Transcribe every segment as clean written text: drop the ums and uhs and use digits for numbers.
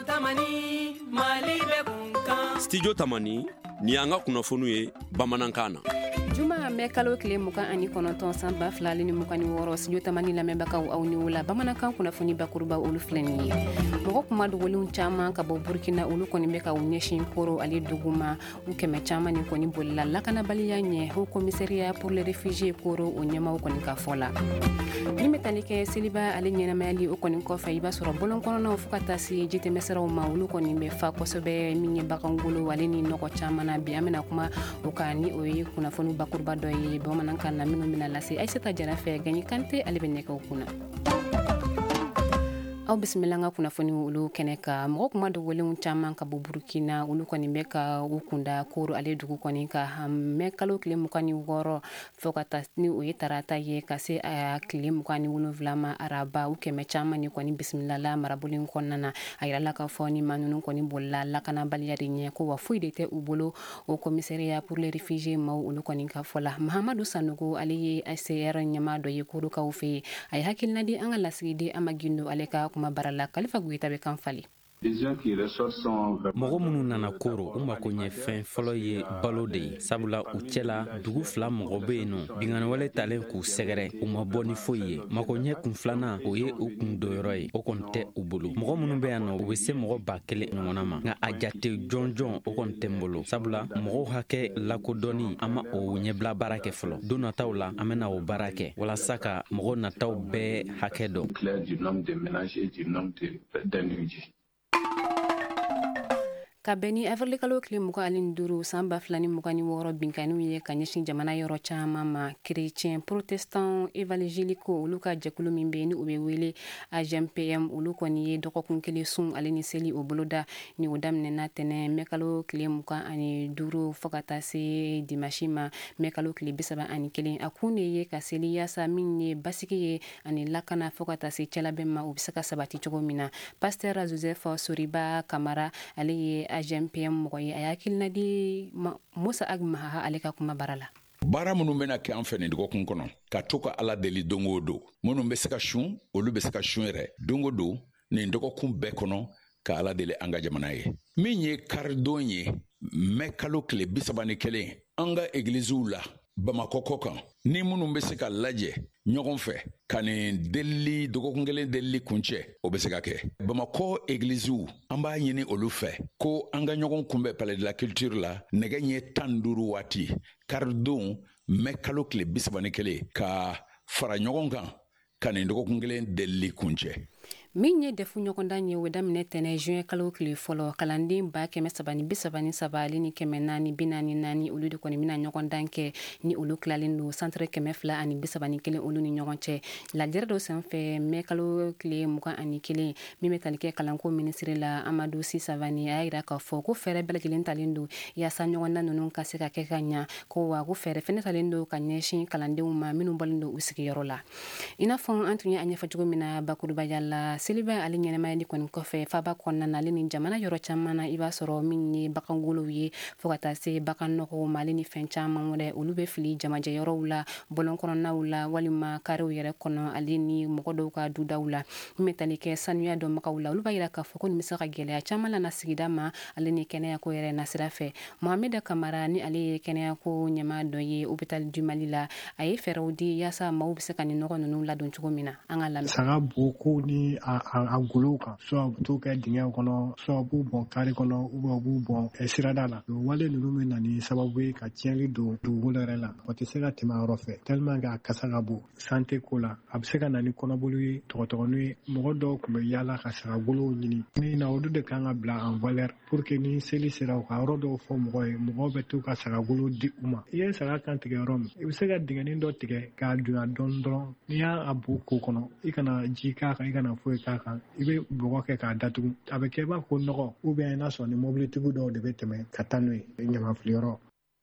Tamani Mali be kunkan. Studio Tamani ni an ka kunnafoniw ye bamanankan na. Juma mɛ kalo kile mukan ani kɔnɔntɔn san 2026 Studio Tamani lamɛnbagaw aw ni wula. Bamanankan kunnafoni bakuruba olu filɛ nin ye. Mɔgɔ kuma dogolenw caman ka bɔ Burkina olu kɔni bɛ ka u ɲɛsin Koro ale duguma u kɛmɛ caman ni kɔni bolila lakanabaliya ɲɛ Haut Commissariat pour les réfugiés Koro o ɲɛmaw kɔni ka fɔ la. Ni bɛ tali kɛ seliba ale ɲɛnamayali o kɔni kɔfɛ i b'a sɔrɔ bɔlɔn kɔnɔnaw fo ka taa se jitɛmɛsiraw ma olu kɔni bɛ fa kosɛbɛ min ye bagangolo ale ni nɔgɔ caman na bi an bɛna kuma o kan ni o ye kunnafoni bakuruba dɔ ye bamanankan na minnu bɛna lase Aïssata Jara fɛ Gagné Kanté ale bɛ nɛgɛw kunna. Aw bisimila an ka kunnafoni olu kɛnɛ ka mɔgɔ kuma dogolenw caman ka bɔ Burkina olu kɔni bɛ ka u kunda Koro ale dugu kɔni ka mɛ kalo tile 26 fo ka taa ni o ye tarata ye ka se a tile 27 ma araba u kɛmɛ caman ni kɔni bisimilala marabolen kɔnɔna na a yirala ka fɔ ni maa ninnu kɔni bolila lakanabaliya de ɲɛ ko wa foyi de tɛ u bolo o commissariat pour les réfugiés maaw olu kɔni ka fɔ la Mahamadu Sanogo ale ye ACR ɲɛmaa dɔ ye Korokaw fɛ a ye hakilina di an ka lasigiden Amagindo ale ka kuma barala Kalifa Goyita bɛ kan fali. Mɔgɔ minnu nana Koro u mako ɲɛ fɛn fɔlɔ ye balo de ye sabula u cɛla dugu fila mɔgɔ bɛ yen nɔ binganiwale talen k'u sɛgɛrɛ u ma bɔ ni foyi ye mako ɲɛ kun filanan o ye u kun dɔyɔrɔ ye o kɔni tɛ u bolo mɔgɔ minnu bɛ yan nɔ u bɛ se mɔgɔ 1000 ɲɔgɔnna ma nka a jate jɔnjɔn o kɔni tɛ n bolo sabula mɔgɔw hakɛ lakodɔnni an ma o ɲɛbila baara kɛ fɔlɔ don nataw la an bɛna o baara kɛ walasa ka mɔgɔ nataw bɛɛ hakɛ dɔn. Ka bɛni avril kalo tile 25 san 2026 binkaniw ye ka ɲɛsin jamana yɔrɔ caman ma chrétien protestant évangélico olu ka jɛkulu min bɛ ni o bɛ wele AGMPM olu kɔni ye dɔgɔkun kelen sun ale ni seli o boloda ni o daminɛna tɛnɛ mɛ kalo tile 25 fo ka taa se dimanche ma mɛ kalo tile 31 a kun de ye ka seli yaasa min ye basigi ye ani lakana fo ka taa se cɛlabɛn ma u bɛ se ka sabati cogo min na pasteur Joseph Soriba Kamara ale ye AGMPM mɔgɔ ye a y'a hakilina di Musa Agmaha ale ka kuma bara la. Baara minnu bɛna kɛ an fɛ nin dɔgɔkun kɔnɔ ka to ka Ala deli don o don minnu bɛ se ka sun olu bɛ se ka sun yɛrɛ don o don nin dɔgɔkun bɛɛ kɔnɔ ka Ala deli an ka jamana ye min ye karidon ye mɛ kalo tile 31 an ka egiliziw la Bamakɔ kɔ kan ni minnu bɛ se ka lajɛ ɲɔgɔn fɛ ka nin deli dɔgɔkun kelen deli kuncɛ o bɛ se ka kɛ Bamakɔ egiliziw an b'a ɲini olu fɛ ko an ka ɲɔgɔn kunbɛn Palais de la Culture la nɛgɛ ɲɛ 15 waati karidon mɛ kalo tile 31 ka fara ɲɔgɔn kan ka nin dɔgɔkun kelen deli kuncɛ. Min ye defu ɲɔgɔndan ye o daminɛ tɛnɛ juin kalo tile fɔlɔ kalanden 333 ni 444 olu de kɔni bɛna ɲɔgɔndan kɛ ni olu tilalen don centre 231 olu ni ɲɔgɔn cɛ lajɛrɛ dɔ sanfɛ mɛ kalo tile 21 min bɛ tali kɛ kalanko ministre la Amadou Sisavani a yira k'a fɔ ko fɛɛrɛ bɛɛ lajɛlen talen don yaasa ɲɔgɔndan ninnu ka se ka kɛ ka ɲa ko wa ko fɛɛrɛ fɛnɛ talen don ka ɲɛsin kalandenw ma minnu bɔlen don u sigiyɔrɔ la i n'a fɔ an tun ye a ɲɛfɔ cogo min na bakurubaya la seliba ale ɲɛnamayali kɔni kɔfɛ faba kɔnɔna na ale ni jamana yɔrɔ caman na i b'a sɔrɔ min ye bagangolow ye fo ka taa se bagan nɔgɔw ma ale ni fɛn caman wɛrɛ olu bɛ fili jamajɛ yɔrɔw la bɔlɔn kɔnɔnaw la walima karew yɛrɛ kɔnɔ ale ni mɔgɔ dɔw ka dudaw la min bɛ tali kɛ sanuya dɔnbagaw la olu b'a yira k'a fɔ ko nin bɛ se ka gɛlɛya caman lana sigida ma ale ni kɛnɛyako yɛrɛ nasira fɛ Mohameda Kamara ni ale ye kɛnɛyako ɲɛmaa dɔ ye hôpital du Mali la a ye fɛɛrɛw di yaasa maaw bɛ se ka nin nɔgɔ ninnu ladon cogo min na an ka lamɛn saga bo ko ni a golo kan soit u t'o kɛ dingɛ kɔnɔ soit b'u bɔn kari kɔnɔ ou bien b'u bɔn sirada la o wale ninnu bɛ na ni sababu ye ka tiɲɛli don dugukolo yɛrɛ la o tɛ se ka tɛmɛ a yɔrɔ fɛ tellement que a kasa ka bon santé ko la a bɛ se ka na ni kɔnɔboli ye tɔgɔtɔgɔnin ye mɔgɔ dɔw tun bɛ yaala ka sagagolow ɲini ni na olu de kan ka bila en valeur pour que ni seli sera u ka yɔrɔ dɔw fɔ mɔgɔ ye mɔgɔw bɛ to ka sagagolo di u ma i ye saga kan tigɛ yɔrɔ min i bɛ se ka dingɛnin dɔ tigɛ k'a dunya dɔɔni dɔrɔn n'i y'a bo ko kɔnɔ i kana ji k'a kan i kana foyi k'a kan i bɛ bɔgɔ kɛ k'a datugu a bɛ kɛ i b'a ko nɔgɔ ou bien i n'a sɔrɔ ni mobilitigiw dɔw de bɛ tɛmɛ ka taa n'o ye ɲamafiliyɔrɔ.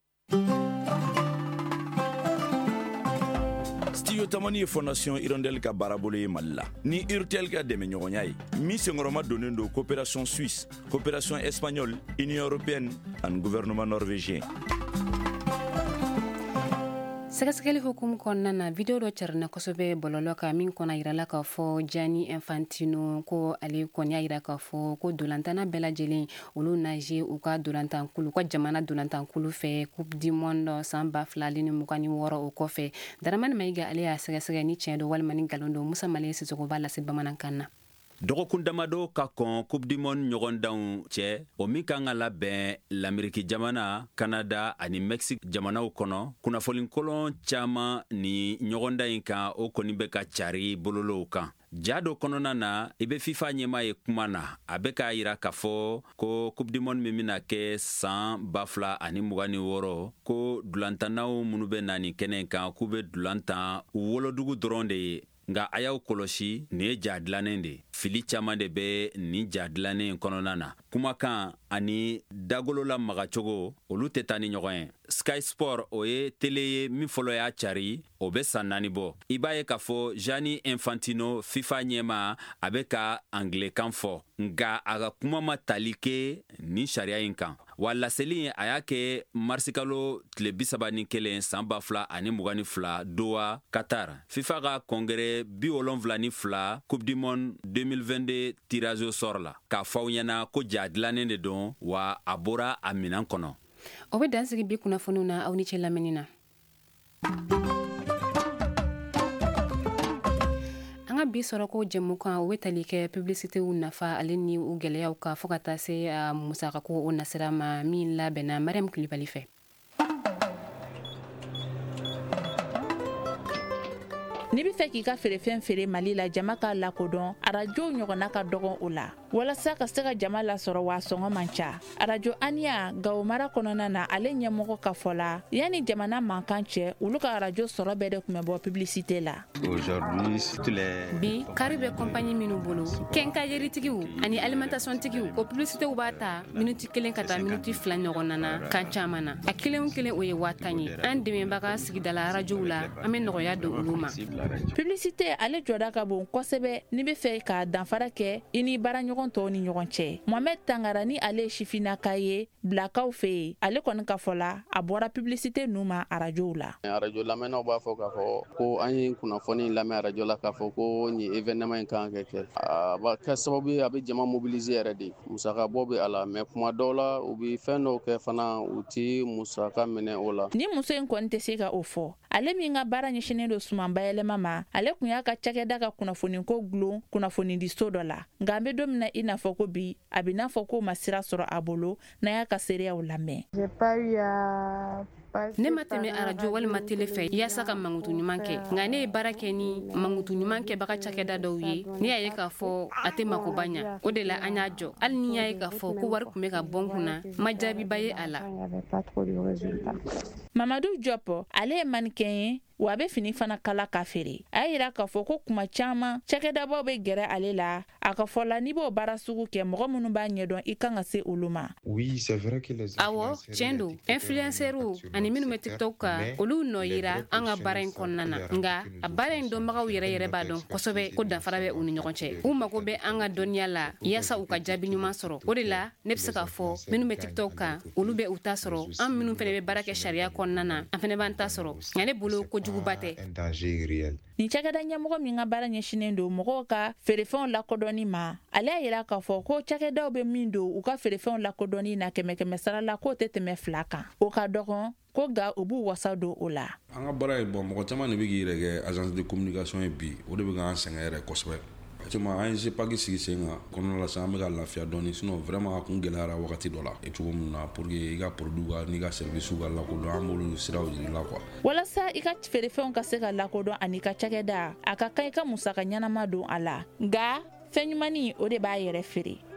Studio Tamani ye Fondation Hirondelle ka baarabolo ye Mali la ni URTEL ka dɛmɛɲɔgɔnya ye min senkɔrɔma donnen don coopération suisse coopération espagnole union européenne ani gouvernement norvégien. sɛgɛsɛgɛli hukumu kɔnɔna na video dɔ cɛrina kosɛbɛ bɔlɔlɔ kan min kɔnɔ yirala k'a fɔ Gianni Infantino ko ale kɔni y'a yira k'a fɔ ko dolantana bɛɛ lajɛlen olu naje u ka dolantankulu ka jamana dolantankulu fɛ Coupe du Monde san 2026 o kɔfɛ. Daramani Mayiga ale y'a sɛgɛsɛgɛ ni tiɲɛ don walima ni nkalon don. Musa Male Sisoko b'a lase bamanankan na. dɔgɔkun damado ka kɔn Coupe du Monde ɲɔgɔndanw cɛ o min kan ka labɛn l'Amérique jamana, Canada ani Mexique jamanaw kɔnɔ. Kunnafoni kolon caman ni ɲɔgɔndan in kan o kɔni bɛ ka cari bololow kan. Ja dɔ kɔnɔna na i bɛ FIFA ɲɛma ye kuma na a bɛ k'a yira k'a fɔ ko Coupe du Monde min bɛna kɛ san 2026 ko dulantannaw minnu bɛ na nin kɛnɛ kan k'u bɛ dulantan wolodugu dɔrɔn de ye. Nga a y'aw kɔlɔsi nin ye ja dilannen de. Fili caman de bɛ nin ja dilannen kɔnɔna na. Kumakan ani dagolola magacogo olu tɛ taa ni ɲɔgɔn ye. Sky Sport o ye tele ye min fɔlɔ y'a cari o bɛ san 4 bɔ. I b'a ye k'a fɔ Gianni Infantino FIFA ɲɛma a bɛ ka anglekan fɔ nga a ka kuma ma tali kɛ nin sariya in kan. Wa laseli a y'a kɛ marsikalo tile 31 san 2022 Doha, Qatar. FIFA ka kɔngɛrɛ 72 Coupe du Monde 2022 tirage au sort la. K'a fɔ aw ɲɛna ko ja dilannen de don wa a bɔra a minan kɔnɔ. O bɛ dansigi bi kunnafoniw na aw ni cɛ lamɛnni na. An ka bi sɔrɔ ko jɛmukan o bɛ tali kɛ publicitew nafa ale ni u gɛlɛyaw ka fɔ ka taa se musakako o nasira ma min labɛnna Mariam Kulibali fɛ. Ni bɛ fɛ k'i ka feerefɛn feere Mali la jama ka lakodɔn arajo ɲɔgɔnna ka dɔgɔn o la walasa ka se ka jama lasɔrɔ wa sɔngɔ man ca. Arajo Aniya Gawo mara kɔnɔna na ale ɲɛmɔgɔ ka fɔ la yanni jamana mankan cɛ olu ka arajo sɔrɔ bɛɛ de tun bɛ bɔ publicité la. Bi kari bɛ compagnie minnu bolo kɛnkajeritigiw ani alimentation tigiw o publicitéw b'a ta minuti 1 ka taa minuti 2 ɲɔgɔnna na kan caman na. A kelen o ye 1000 ye. An dɛmɛbaga sigidala arajow la an bɛ nɔgɔya don olu ma. Publicité ale jɔda ka bon kosɛbɛ ni bɛ fɛ ka danfara kɛ i ni baaraɲɔgɔn tɔw ni ɲɔgɔn cɛ. Mohamed Tangara ni ale sifinaka ye bilakaw fɛ yen ale kɔni ka fɔ la a bɔra publicité nu ma arajow la. Arajo lamɛnnaw b'a fɔ k'a fɔ ko an ye kunnafoni lamɛn arajo la k'a fɔ ko nin événement in kan ka kɛ. A b'a kɛ sababu ye a bɛ jama mobiliser yɛrɛ de. Musaka bɔ bɛ a la mais kuma dɔw la u bɛ fɛn dɔw kɛ fana u ti musaka minɛ o la. Ni muso in kɔni tɛ se ka o fɔ. Ale min ka baara ɲɛsinnen don suman bayɛlɛma ma ale kun y'a ka cakɛda ka kunnafoni ko gulon kunnafoni di so dɔ la. Nka an bɛ don min na i n'a fɔ ko bi a bɛ n'a fɔ ko ma sira sɔrɔ a bolo n'a y'a ka seereyaw lamɛn. Ne ma tɛmɛ arajo walima tele fɛ yaasa ka mangutu ɲuman kɛ nka ne ye baara kɛ ni mangutu ɲuman kɛbaga cakɛda dɔw ye ne y'a ye k'a fɔ a tɛ makoba ɲa o de la an y'a jɔ hali ni y'a ye k'a fɔ ko wari tun bɛ ka bɔ n kunna ma jaabiba ye a la. Mamadou Diop ale ye manikɛn ye wa a bɛ fini fana kala ka feere. A y'a yira k'a fɔ ko kuma caman cakɛdabaw bɛ gɛrɛ ale la a ka fɔ la n'i b'o baara sugu kɛ mɔgɔ minnu b'a ɲɛdɔn i kan ka se olu ma. Awɔ tiɲɛ don influenceurs ani minnu bɛ TikTok kan olu nɔ yira an ka baara in kɔnɔna na nka a baara in dɔnbagaw yɛrɛ b'a dɔn kosɛbɛ ko danfara bɛ u ni ɲɔgɔn cɛ. U mago bɛ an ka dɔnniya la yaasa u ka jaabi ɲuman sɔrɔ. O de la ne bɛ se k'a fɔ minnu bɛ TikTok kan olu bɛ u ta sɔrɔ an minnu fana bɛ baara kɛ sariya kɔnɔna na an fana b'an ta sɔrɔ nka ne bolo kojuguba tɛ. Ni cakɛda ɲɛmɔgɔ min ka baara ɲɛsinnen don mɔgɔw ka feerefɛnw lakodɔnni ma ale y'a yira k'a fɔ ko cakɛdaw bɛ min don u ka feerefɛnw lakodɔnni na 100 sara la k'o tɛ tɛmɛ 2 kan o ka dɔgɔn ko ga u b'u wasa don o la. An ka baara ye mɔgɔ caman de bɛ k'i yɛrɛ kɛ agence de communication ye bi o de bɛ k'an sɛgɛn yɛrɛ kosɛbɛ. Cuma an ye paki sigi sen kan kɔnɔna la sisan an bɛ ka lafiya dɔɔni sinon vraiment a kun gɛlɛyara wagati dɔ la cogo min na pour que i ka produit ka n'i ka service ka lakodɔn an b'olu siraw yiri la quoi. Walasa i ka feerefɛnw ka se ka lakodɔn ani ka cakɛda a ka kan i ka musaka ɲɛnama don a la nka fɛn ɲumani o de b'a yɛrɛ feere